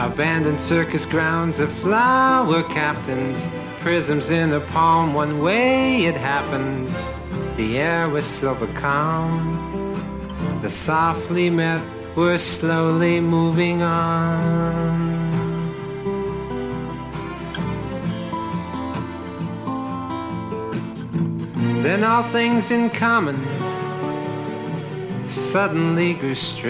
Abandoned circus grounds of flower captains, prisms in a palm, one way it happens. The air was silver calm. The softly met were slowly moving on. Then all things in common suddenly grew strange.